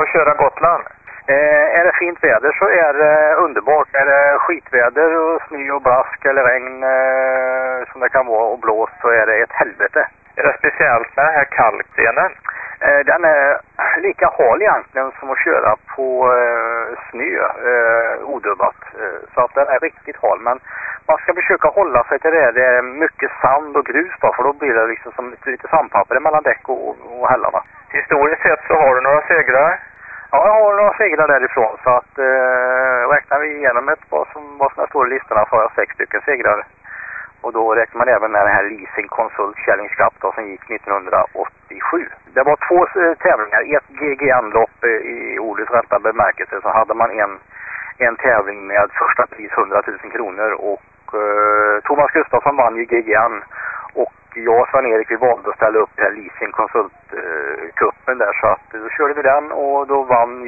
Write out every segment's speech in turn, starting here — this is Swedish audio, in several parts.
att köra Gotland? Är det fint väder så är det underbart. Är det skitväder och snö och blask eller regn som det kan vara och blåst så är det ett helvete. Är det speciellt med den här kalkstenen? Den är lika hal egentligen som att köra på snö odubbat. Så att den är riktigt hal. Men man ska försöka hålla sig till det. Det är mycket sand och grus då, för då blir det liksom som lite sandpapper mellan däck och hällarna. Historiskt sett så har du några segrar? Ja, jag har några segrar därifrån. Så att räknar vi igenom vad som står i listorna så har jag 6 stycken segrar. Och då räknar man även med den här Leasing Consult Challenge Cup då, som gick 1987. Det var 2 tävlingar. Ett GG-anlopp i ordets rätta bemärkelse. Så hade man en tävling med första pris 100 000 kronor. Och Thomas Gustafsson vann ju GG'n. Och jag och Sven-Erik vi valde att ställa upp den här Leasing Consult-kuppen där. Så att då körde vi den och då vann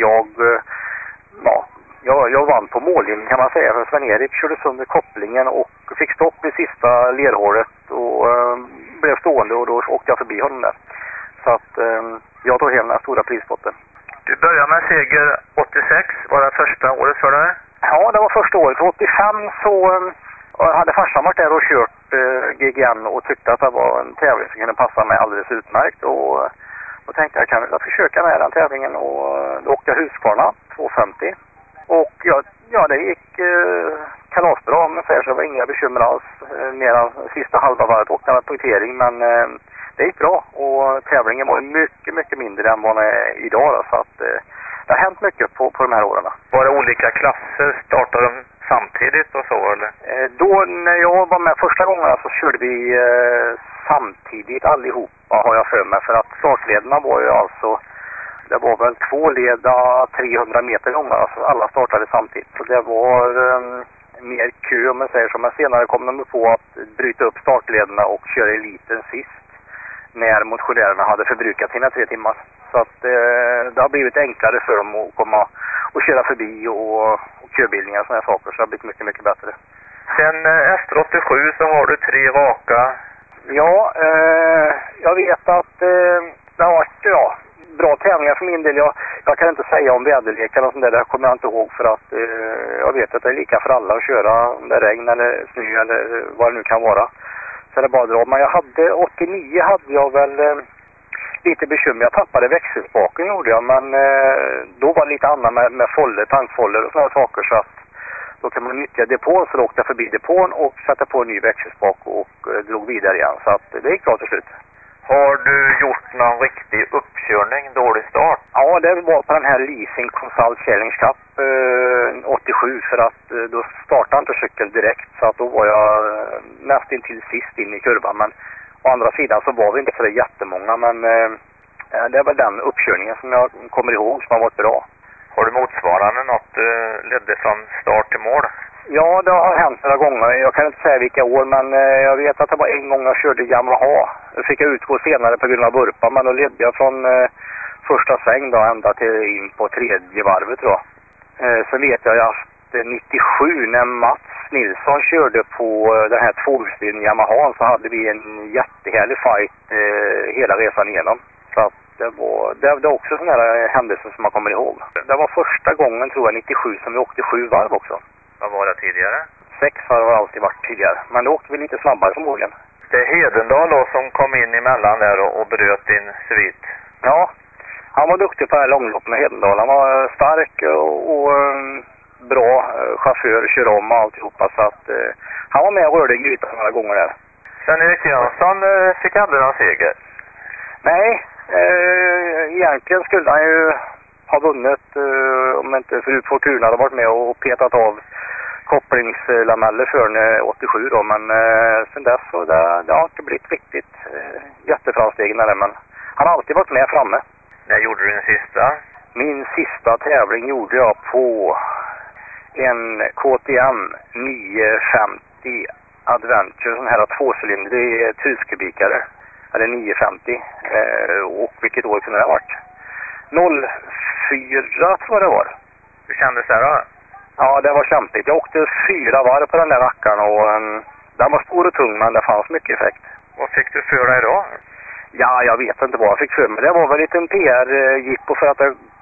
jag vann på mållinjen kan man säga, för Sven-Erik körde sönder kopplingen och fick stopp i sista lerhålet och blev stående och då åkte jag förbi honom där. Så att jag tog hem den stora prispotten. Du började med seger 86, var det första året för dig? Ja, det var första året. 85 så hade farsan varit där och kört GGN och tyckte att det var en tävling som kunde passa mig alldeles utmärkt och då tänkte jag kan väl försöka med den tävlingen och då åkte jag Husqvarna 250. Och ja, det gick kalasbra med så det var inga bekymmer alls. Mer än sista halva varvet åkte jag med punktering, men det gick bra. Och tävlingen var mycket, mycket mindre än vad den är idag då, så att det har hänt mycket på de här åren. Var det olika klasser? Startade de samtidigt och så eller? Då när jag var med första gången så körde vi samtidigt allihopa har jag för mig. För att startlederna var ju alltså... Det var väl 2 leda 300 meter långa, alltså alla startade samtidigt. Så det var mer kö om man säger så. Men senare kom de på att bryta upp startlederna och köra eliten sist. När motionärerna hade förbrukat sina 3 timmar. Så att det har blivit enklare för dem att komma och köra förbi och köbildningar och sådana saker. Så det har blivit mycket, mycket bättre. Sen efter 87 så har du 3 raka. Ja, jag vet att det har varit bra tävlingar för min del. Jag kan inte säga om väderlek eller sånt där. Det kommer jag inte ihåg för att jag vet att det är lika för alla att köra om det är regn eller snö eller vad det nu kan vara. Så det är bara att dra. Men 89 hade jag väl lite bekymmer. Jag tappade växelspaken gjorde jag. Men då var det lite annat med foller, tankfoller och sådana saker. Så att då kan man nyttja depån. Så då åkte jag förbi depån och satte på en ny växelspak och drog vidare igen. Så att det gick bra till slut. Har du gjort någon riktig uppkörning, dålig start? Ja, det var på den här Leasing Consult Challenge Cup 87 för att då startade inte cykeln direkt så att då var jag nästan till sist in i kurvan. Men å andra sidan så var vi inte så där jättemånga, men det är väl den uppkörningen som jag kommer ihåg som har varit bra. Har du motsvarande något ledde från start till mål? Ja, det har hänt några gånger. Jag kan inte säga vilka år, men jag vet att det var en gång jag körde Yamaha. Då fick jag utgå senare på grund av burpa, men då ledde jag från första sväng då, ända till in på 3:e varvet då. Sen vet jag att 97 när Mats Nilsson körde på den här 2-hjulsdrivna Yamaha så hade vi en jättehärlig fight hela resan igenom. Så att det var också sådana här händelser som man kommer ihåg. Det var första gången tror jag 97 som vi åkte 7 varv också. Vad var det tidigare? 6 har det alltid varit tidigare. Men då åkte vi lite snabbare förmodligen. Det är Hedendal då som kom in emellan där och bröt din svit. Ja, han var duktig på det här långloppet med Hedendal. Han var stark och bra chaufför, kör om och alltihopa. Så att han var med och rörde grytan några gånger där. Sen Erik Jönsson fick aldrig någon seger? Nej, egentligen skulle han ju ha vunnit om inte förut Fortuna hade varit med och petat av kopplingslameller för 87 då, men sen dess så det har inte blivit riktigt jätteframsteg när det, men han har alltid varit med framme. När gjorde du din sista? Min sista tävling gjorde jag på en KTM 950 Adventure, sån här 2-cylindrig 1000-kubikare, eller 950, och vilket år kunde det ha varit? 04 tror jag det var. Hur kändes det då? Ja, det var kämpigt. Jag åkte 4 varv på den där rackaren och den var stor och tung, men det fanns mycket effekt. Vad fick du för dig då? Ja, jag vet inte vad jag fick för mig. Det var väl lite en PR-jippo för att det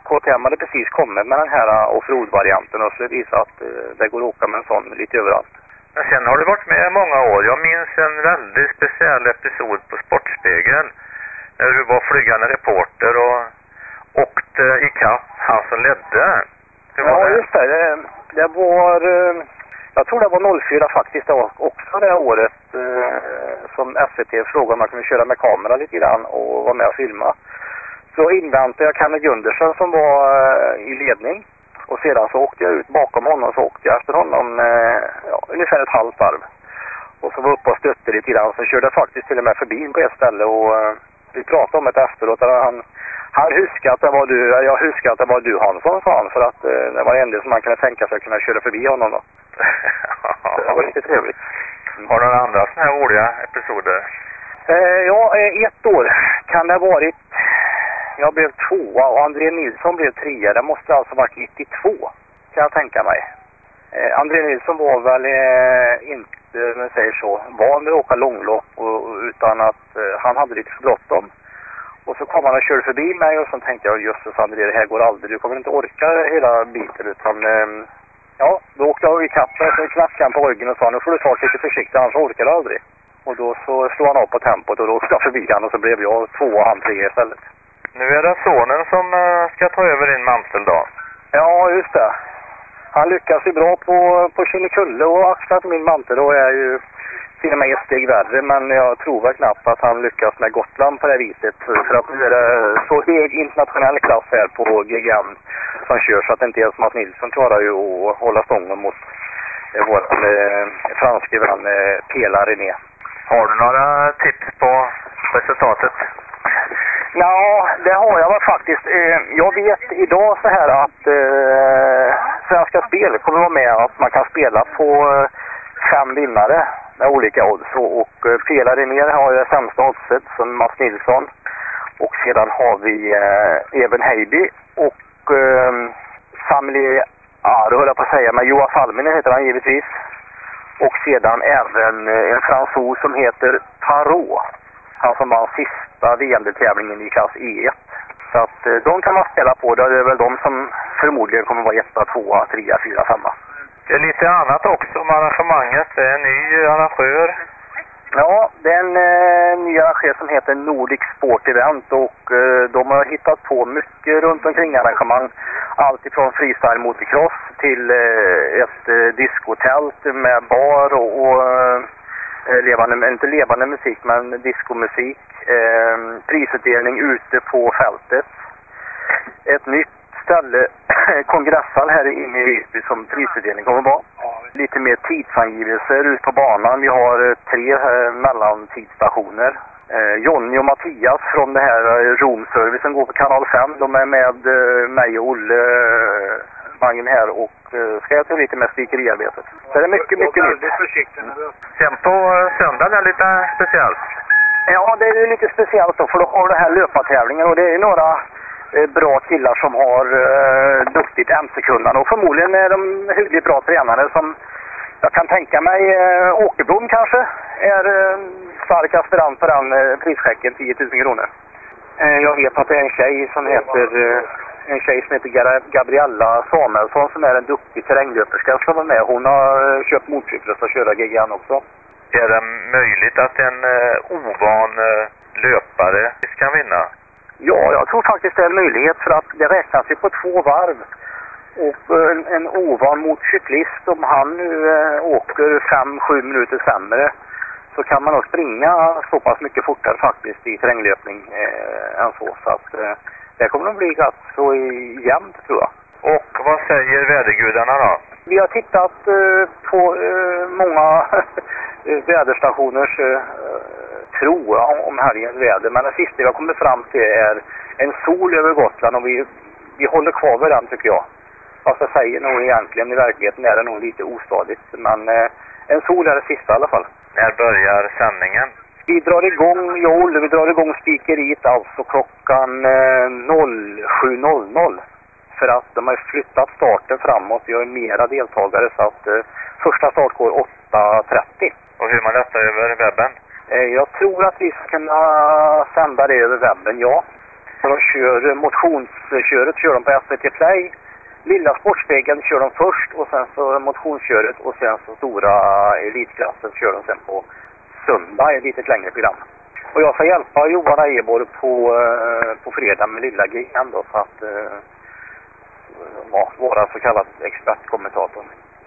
KTM hade precis kommit med den här offroad-varianten och så visade att det går att åka med en sån lite överallt. Men sen har du varit med många år. Jag minns en väldigt speciell episod på Sportspegel. När du var flygande reporter och åkte ikapp han som ledde. Ja, just det. Det var... Jag tror det var 04 faktiskt också det året som SVT frågade om man kunde köra med kamera lite grann och vara med och filma. Så inväntade jag Kenneth Gundersen som var i ledning. Och sedan så åkte jag ut bakom honom, så åkte jag efter honom ungefär ett halvt varv. Och så var uppe och stötte lite grann, så körde jag faktiskt till och med förbi på ett ställe och vi pratade om det efteråt. Han huskade att det var du, jag huskade att det var du Hansson, sa han, för att det var det enda som man kunde tänka sig att kunna köra förbi honom då. Det var lite trevligt. Har du några andra sådana här roliga episoder? Ja, ett år kan det ha varit. Jag blev 2 och André Nilsson blev 3. Det måste alltså varit 92, kan jag tänka mig. André Nilsson var väl inte, men säger så, van vid att åka långlopp utan att han hade lite för bråttom. Och så kom han och körde förbi mig och så tänkte jag, jösses André, det här går aldrig. Du kommer inte orka hela biten utan... Ja, då åkte jag i kappen, så knackade han på ryggen och sa, nu får du ta lite försiktigt, annars orkar du aldrig. Och då så slog han av på tempot och då åkte jag förbi han och så blev jag 2 och han 3 istället. Nu är det sonen som ska ta över din mantel då. Ja, just det. Han lyckas ju bra på Kinnekulle och axlat min mantel och är ju till och med ett steg värre. Men jag tror väl knappt att han lyckas med Gotland på det viset. För att nu är det så hög internationell klass här på GGN som kör så att inte ens Mats Nilsson klarar ju att hålla stången mot vår franske vän Pela René. Har du några tips på resultatet? Ja, det har jag väl faktiskt. Jag vet idag så här att Svenska Spel kommer vara med att man kan spela på 5 vinnare med olika odds. Och Pela René har det sämsta oddset som Mats Nilsson. Och sedan har vi Eben Heiby och Familje Aro höll jag på att säga, men Joa Salminen heter han givetvis. Och sedan även en fransos som heter Tarot. Han som var sista VM-tävlingen i klass E1. Så att de kan man spela på. Det är väl de som förmodligen kommer vara 1, 2, 3, 4, 5. Det är lite annat också om arrangemanget. Det är en ny arrangör. Ja, det är en ny arrangör som heter Nordic Sport Event och de har hittat på mycket runt omkring arrangemang. Allt ifrån freestyle motocross till ett diskotält med bar och levande, inte levande musik men diskomusik. Prisutdelning ute på fältet. Ett nytt ställe, kongresshall här inne i Visby som prisutdelning kommer vara. Lite mer tidsangivelser ut på banan. Vi har 3 mellantidsstationer. Jonny och Mattias från det här roomservice som går på kanal 5. De är med mig och Olle Magnus här och ska jag ta lite med spikeriarbetet. Så det är mycket nytt. Sen på söndagen är det lite speciellt. Ja, det är ju lite speciellt då, för då har det här löpartävlingen och det är några bra killar som har duktigt MC-kunnande och förmodligen är de hyggligt bra tränare som jag kan tänka mig Åkerblom kanske är stark aspirant på den prischecken 10 000 kronor. Jag vet att det är en tjej som heter Gabriella Samuelsson som är en duktig terränglöperska som var med. Hon har köpt motorcyklar och köra GGN också. Är det möjligt att en ovan löpare kan vinna? Ja, jag tror faktiskt det är en möjlighet för att det räknas ju på 2 varv. Och en ovan motorcyklist, om han nu åker 5-7 minuter sämre så kan man nog springa så pass mycket fortare faktiskt i terränglöpning än så. Så att det kommer nog bli rätt så jämnt tror jag. Och vad säger vädergudarna då? Vi har tittat på många väderstationers tro om helgens väder. Men det sista vi har kommit fram till är en sol över Gotland och vi håller kvar vid den tycker jag. Fast jag säger nog egentligen i verkligheten är det nog lite ostadigt. Men en sol är det sista i alla fall. När börjar sändningen? Vi drar igång spikeriet alltså klockan 07.00. För att de har flyttat starten framåt. Vi har mera deltagare så att första start går 8.30. Och hur man detta över webben? Jag tror att vi ska kunna sända det över webben, ja. Så de kör motionsköret kör de på SVT Play. Lilla Sportspegeln kör de först och sen så motionsköret och sen så stora elitklassen kör de sen på söndag i ett lite längre program. Och jag ska hjälpa Johan Ejeborg på fredag med lilla GM då, så att vara så kallad expertkommentator.